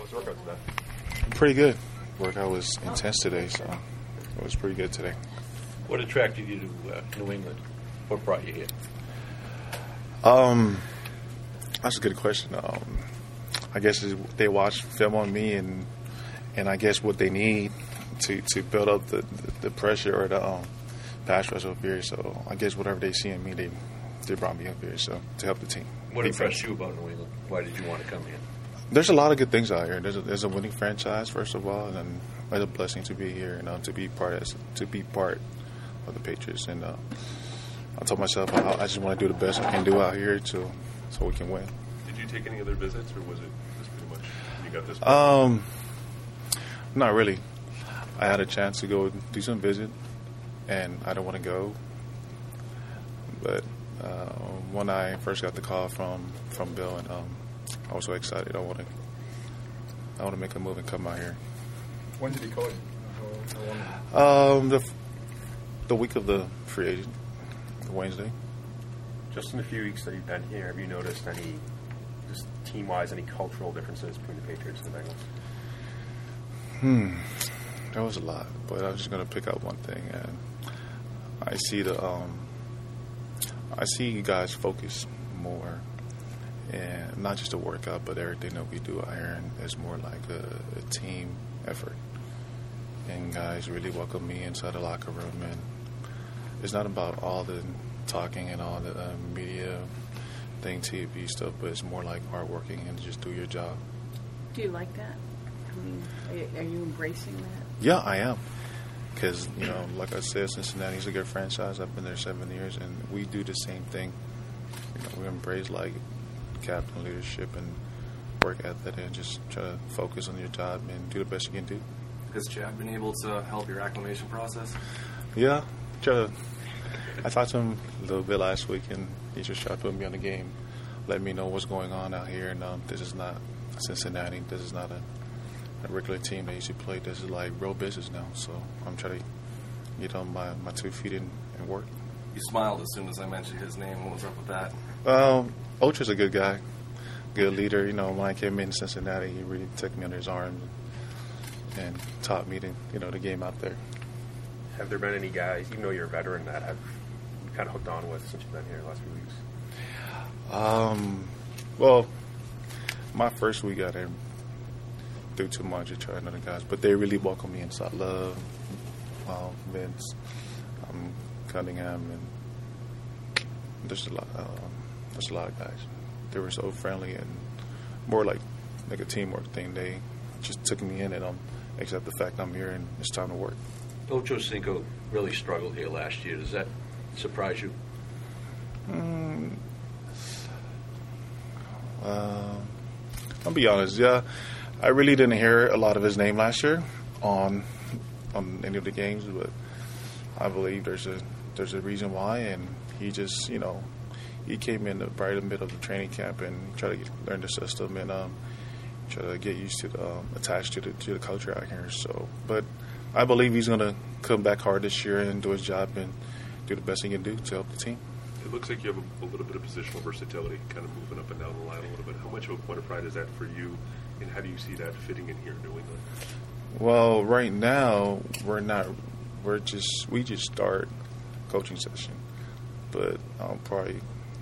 was the workout today? Pretty good. Workout was intense today, so it was pretty good today. What attracted you to New England? What brought you here? That's a good question. I guess they watch film on me, and I guess what they need to build up the pressure or the pass rush up here. So I guess whatever they see in me, they brought me up here so to help the team. What impressed you about New England? Why did you want to come here? There's a lot of good things out here. There's a winning franchise, first of all, and it's a blessing to be here and to be part of the Patriots. And I told myself I just want to do the best I can do out here so we can win. Did you take any other visits, or was it just pretty much you got this? Not really. I had a chance to go do some visit, and I don't want to go. But when I first got the call from Bill, and I was so excited. I want to make a move and come out here. When did he call you? The week of the free agent, Wednesday. Just in the few weeks that you've been here, have you noticed any, just team-wise, any cultural differences between the Patriots and the Bengals? That was a lot, but I'm just going to pick out one thing, and I see you guys focus more, and not just the workout, but everything that we do out here, and it's more like a team effort. And guys really welcome me inside the locker room, and it's not about all the talking and all the media thing, TV stuff, but it's more like hardworking and just do your job. Do you like that? I mean, are you embracing that? Yeah, I am. Because, like I said, Cincinnati's a good franchise. I've been there 7 years, and we do the same thing. We embrace, like, captain leadership and work ethic and just try to focus on your job and do the best you can do. Has Chad been able to help your acclimation process? Yeah. I talked to him a little bit last week, and he just tried to put me on the game, let me know what's going on out here. And this is not Cincinnati. This is not a regular team that used to play. This is like real business now. So I'm trying to get on my 2 feet and work. You smiled as soon as I mentioned his name. What was up with that? Ocho's a good guy, good leader. When I came in Cincinnati, he really took me under his arm and taught me the game out there. Have there been any guys, even though you're a veteran, that have you kind of hooked on with since you've been here the last few weeks? Well, my first week I didn't do too much to try another guys, but they really welcomed me inside. Love, Vince, Cunningham, and there's a lot of guys. They were so friendly and more like a teamwork thing. They just took me in, and accept the fact I'm here and it's time to work. Ocho Cinco really struggled here last year. Does that surprise you? I'll be honest. Yeah, I really didn't hear a lot of his name last year on any of the games, but I believe there's a reason why, and he just he came in right in the middle of the training camp and tried to learn the system and try to get used to attached to the culture out here. So, but I believe he's going to come back hard this year and do his job and do the best he can do to help the team. It looks like you have a little bit of positional versatility, kind of moving up and down the line a little bit. How much of a point of pride is that for you, and how do you see that fitting in here in New England? Well, right now we just start coaching session, but I'll probably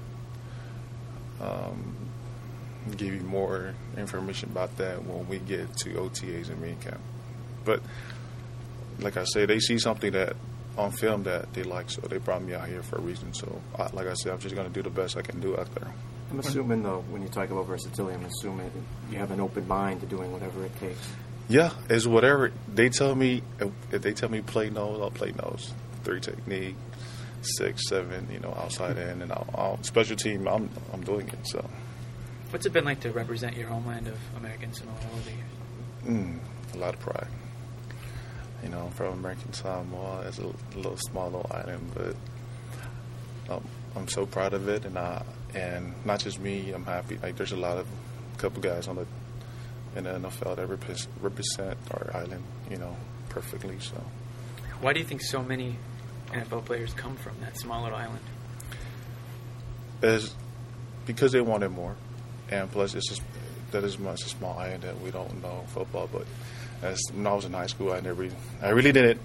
give you more information about that when we get to OTAs and main camp. But like I say, they see something that on film that they like, so they brought me out here for a reason. So like I said, I'm just going to do the best I can do out there. I'm assuming, though, when you talk about versatility, I'm assuming you have an open mind to doing whatever it takes. Yeah, it's whatever they tell me. If they tell me play nose, I'll play nose. 3 technique, 6, 7, outside in, and I'll special team. I'm doing it. So, what's it been like to represent your homeland of American Samoa over the years? A lot of pride. From American Samoa, it's a small little island, but I'm so proud of it, and not just me. I'm happy. Like there's a couple guys in the NFL that represent our island, perfectly. So, why do you think so many NFL players come from that small little island? It's because they wanted more, and plus it's just that is much a small island that we don't know football. But when I was in high school, I really didn't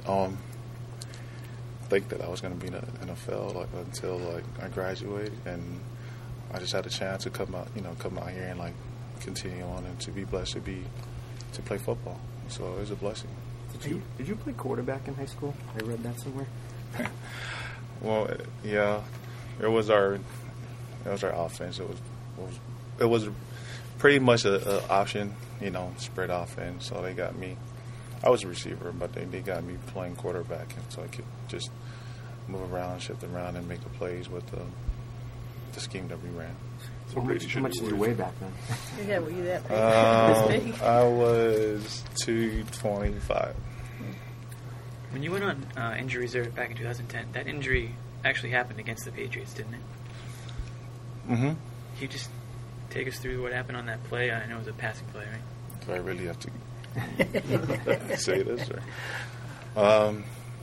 think that I was going to be in the NFL until I graduated, and I just had a chance to come out here and continue on and to be blessed to play football. So it was a blessing. Did you play quarterback in high school? I read that somewhere. Well, yeah, it was our offense. It was pretty much a option, spread offense. So they got me. I was a receiver, but they got me playing quarterback, and so I could just move around, shift around, and make the plays with the scheme that we ran. So How much did you weigh back then? Yeah, were you that big? I was 225. When you went on injury reserve back in 2010, that injury actually happened against the Patriots, didn't it? Mm-hmm. Can you just take us through what happened on that play? I know it was a passing play, right? Do I really have to say this? Or?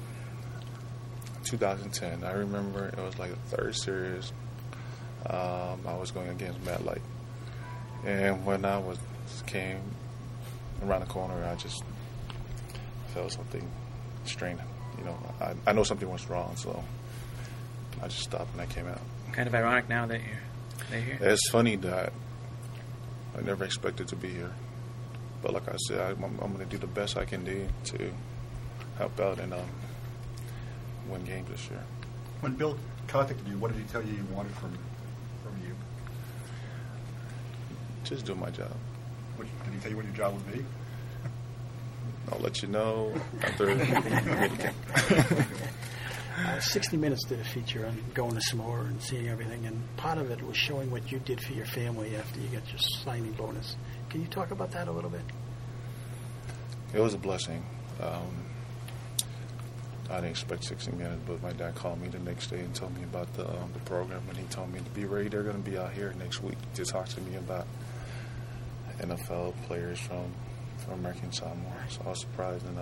2010. I remember it was like the third series. I was going against Matt Light, and when I came around the corner, I just felt something strange. I know something was wrong, so I just stopped and I came out. Kind of ironic now that they're here. It's funny that I never expected to be here, but like I said, I'm going to do the best I can do to help out and win games this year. When Bill contacted you, what did he tell you wanted from you? Just do my job. Did he tell you what your job would be? I'll let you know after the 60 Minutes did a feature on going to Samoa and seeing everything, and part of it was showing what you did for your family after you got your signing bonus. Can you talk about that a little bit? It was a blessing. I didn't expect 60 Minutes, but my dad called me the next day and told me about the program, and he told me to be ready. They're going to be out here next week to talk to me about NFL players from American Samoa. So I was surprised, and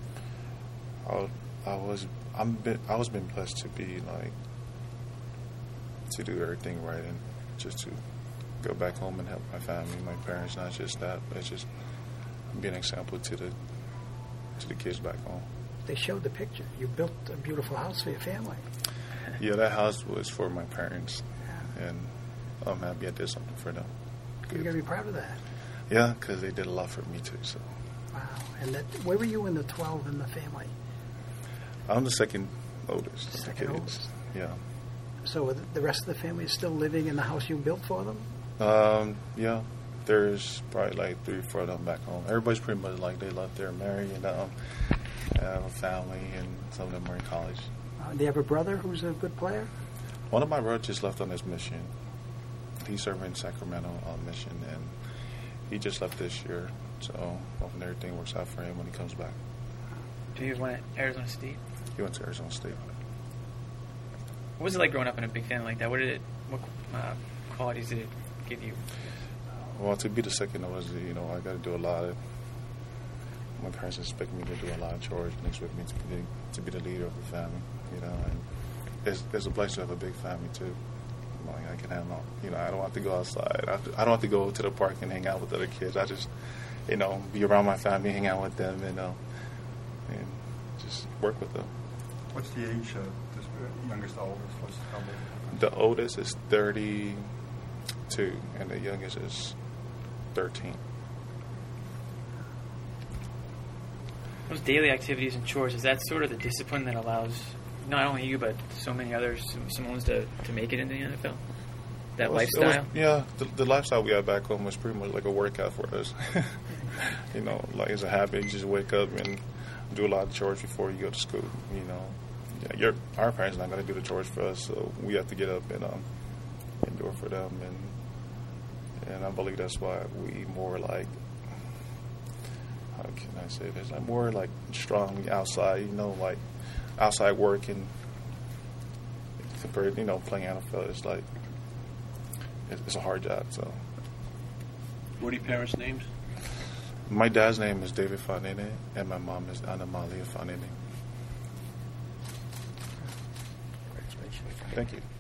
I was been blessed to be to do everything right and just to go back home and help my family, my parents. Not just that, but it's just be an example to the kids back home. They showed the picture. You built a beautiful house for your family. Yeah, that house was for my parents, and I'm happy I did something for them. You're going to be proud of that. Yeah, because they did a lot for me too. So. Wow. And where were you in the 12 in the family? I'm the second oldest. Second oldest. Yeah. So the rest of the family is still living in the house you built for them? Yeah. There's probably 3 or 4 of them back home. Everybody's pretty much they left there married and have a family, and some of them are in college. Do you have a brother who's a good player? One of my brothers just left on his mission. He's serving in Sacramento on mission, and he just left this year. So hoping everything works out for him when he comes back. Do you went at Arizona State? He went to Arizona State. What was it like growing up in a big family like that? What qualities did it give you? Well, to be the second oldest, I got to do a lot of. My parents expect me to do a lot of chores and expect me to be the leader of the family, and it's a blessing to have a big family too. I can handle, I don't have to go outside. I don't have to go to the park and hang out with other kids. I just, be around my family, hang out with them, and just work with them. What's the age of this youngest to oldest? How old? The oldest is 32, and the youngest is 13. Those daily activities and chores, is that sort of the discipline that allows not only you but so many others, Samoans, to make it in the NFL? That lifestyle? The lifestyle we had back home was pretty much like a workout for us. It's a habit. You just wake up and do a lot of chores before you go to school. Our parents are not going to do the chores for us, so we have to get up and do it for them. And I believe that's why we more how can I say this? More strong outside, outside work, and compared, playing NFL is it's a hard job. So, What are your parents' names? My dad's name is David Fanene, and my mom is Anna Malia Fanene. Congratulations. Thank you.